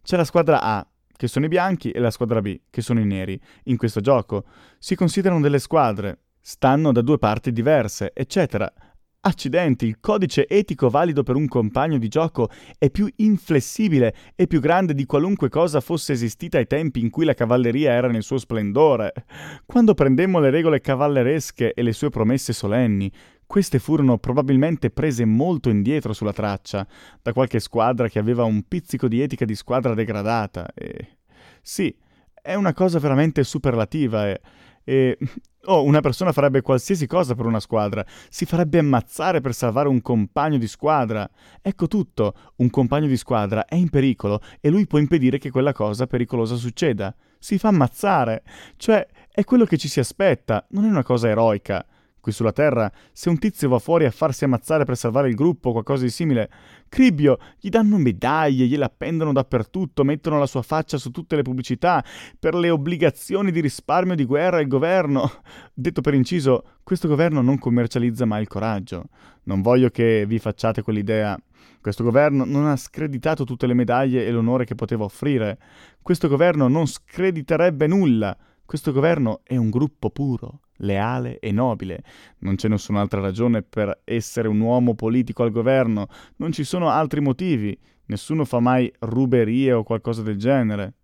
C'è la squadra A, che sono i bianchi, e la squadra B, che sono i neri. In questo gioco si considerano delle squadre, stanno da due parti diverse, eccetera. Accidenti, il codice etico valido per un compagno di gioco è più inflessibile e più grande di qualunque cosa fosse esistita ai tempi in cui la cavalleria era nel suo splendore. Quando prendemmo le regole cavalleresche e le sue promesse solenni, queste furono probabilmente prese molto indietro sulla traccia, da qualche squadra che aveva un pizzico di etica di squadra degradata. E sì, è una cosa veramente superlativa e oh, una persona farebbe qualsiasi cosa per una squadra, si farebbe ammazzare per salvare un compagno di squadra. Ecco tutto, un compagno di squadra è in pericolo e lui può impedire che quella cosa pericolosa succeda. Si fa ammazzare, cioè è quello che ci si aspetta, non è una cosa eroica. Qui sulla Terra, se un tizio va fuori a farsi ammazzare per salvare il gruppo o qualcosa di simile, cribbio, gli danno medaglie, gliela appendono dappertutto, mettono la sua faccia su tutte le pubblicità, per le obbligazioni di risparmio di guerra il governo. Detto per inciso, questo governo non commercializza mai il coraggio. Non voglio che vi facciate quell'idea. Questo governo non ha screditato tutte le medaglie e l'onore che poteva offrire. Questo governo non screditerebbe nulla. Questo governo è un gruppo puro, leale e nobile. Non c'è nessun'altra ragione per essere un uomo politico al governo. Non ci sono altri motivi. Nessuno fa mai ruberie o qualcosa del genere.